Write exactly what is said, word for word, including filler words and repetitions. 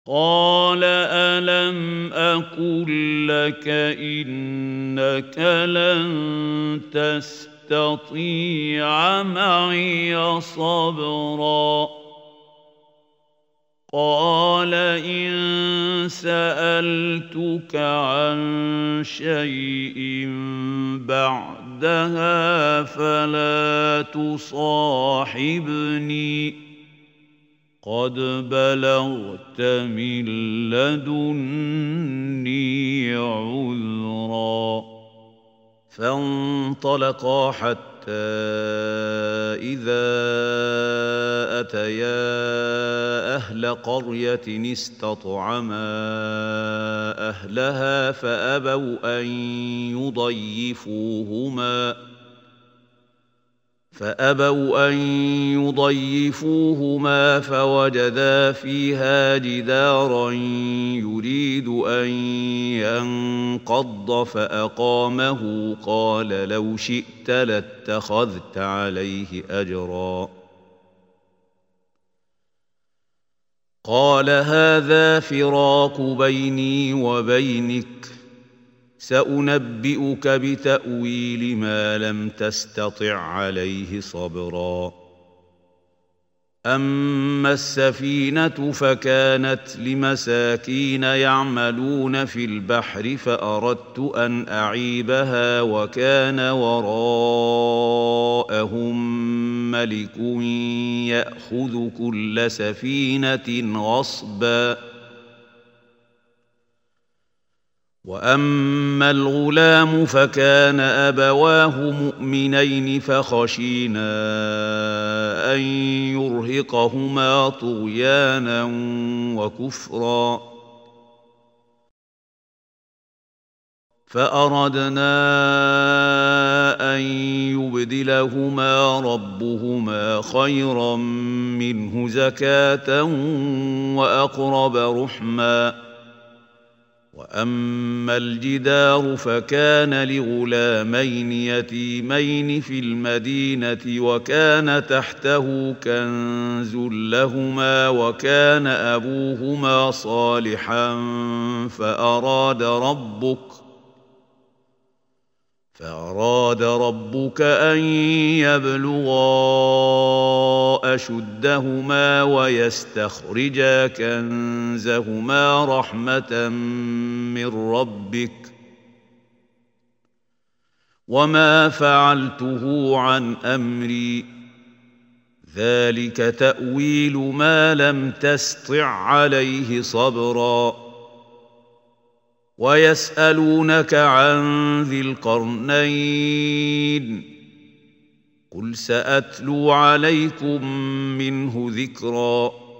قال ألم أقل لك إنك لن تستطيع معي صبرا قال إن سألتك عن شيء بعدها فلا تصاحبني قد بلغت من لدني عذرا فانطلقا حتى إذا أتيا أهل قرية استطعما أهلها فأبوا أن يضيفوهما فأبوا أن يضيفوهما فوجدا فيها جدارا يريد أن ينقض فأقامه قال لو شئت لاتخذت عليه أجرا قال هذا فراق بيني وبينك سأنبئك بتأويل ما لم تستطع عليه صبرا أما السفينة فكانت لمساكين يعملون في البحر فأردت أن أعيبها وكان وراءهم ملك يأخذ كل سفينة غصبا وأما الغلام فكان أبواه مؤمنين فخشينا أن يرهقهما طغيانا وكفرا فأردنا أن يبدلهما ربهما خيرا منه زكاة وأقرب رحما وأما الجدار فكان لغلامين يتيمين في المدينة وكان تحته كنز لهما وكان أبوهما صالحا فأراد ربك فأراد ربك أن يبلغا أشدهما ويستخرجا كنزهما رحمة من ربك وما فعلته عن أمري ذلك تأويل ما لم تسطع عليه صبرا ويسألونك عن ذي القرنين قل سأتلو عليكم منه ذكرا